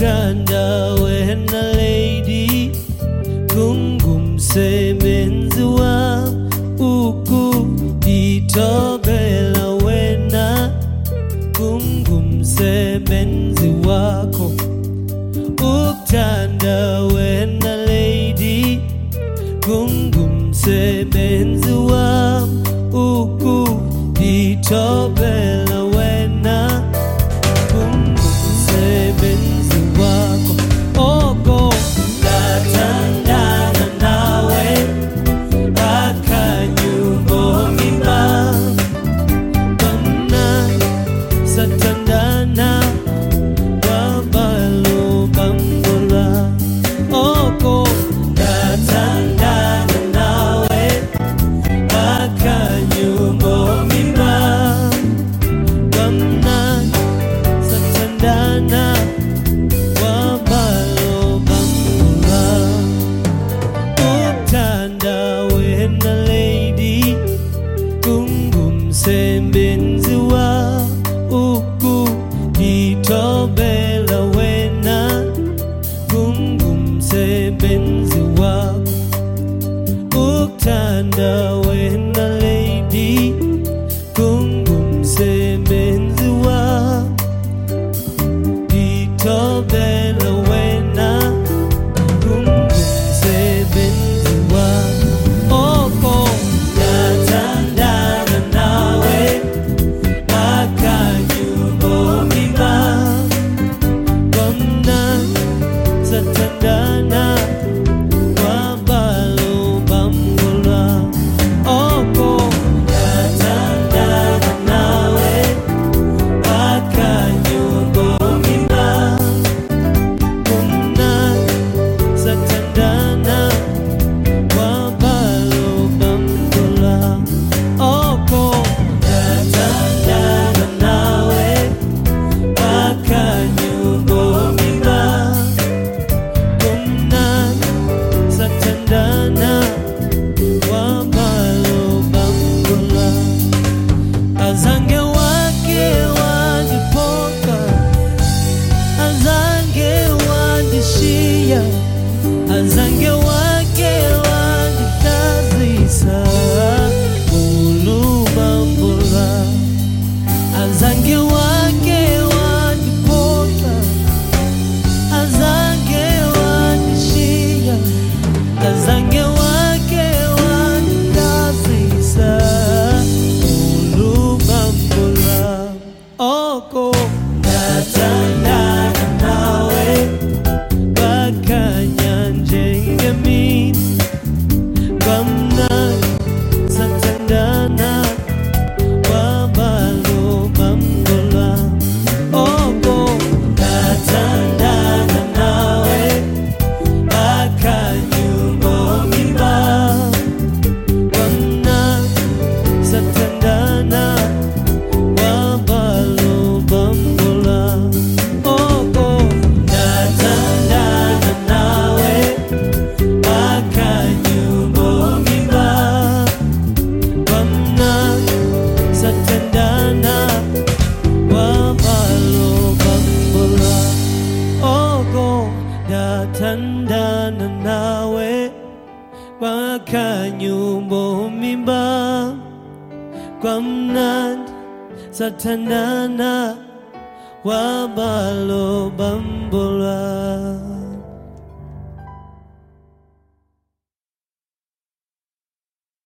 Ukanda wena lady Gungum se menziwa Uku ditobela wena Gungum se menziwako Ukanda wena lady Gungum se menziwa Uku ditobela wena Gungum se menziwako Oko datandana nawe Akanyumo mima Bamna satandana Wabalo bambola Oko datandana nawe Akanyumo mima Bamna satandana Wabalo bambola Ukanda wena lady Gungum se menziwa Uku ditobela wena Gungum se menziwa Ukanda wena lady Gungum se menziwa Ditobela wena Gungum se menziwa Oko datandana nawe Akanyumo mima Bamna satandana Wabalo bambola Oko datandana nawe Akanyumo mima Bamna satandana Wabalo bambola Oko datandana nawe Akanyumo mima Bamna satandana Wabalo bambola Azange wake wanjipoka Azange wanjishia Azange wake wanjikazisa Ulu bambola Azange wake wanjipoka Azange wanjishia Azange wake wanjikazisa Ulu bambola Oko datandana nawe Bakanyanje min Bamna satandana Wabalo bambola Oko datandana nawe Akanyumo mima Bamna satandana Wabalo bambola Oko datandana nawe Akanyumo mima Bamna satandana Wabalo bambola Oko datandana nawe Akanyumo mima Bamna satandana Wabalo bambola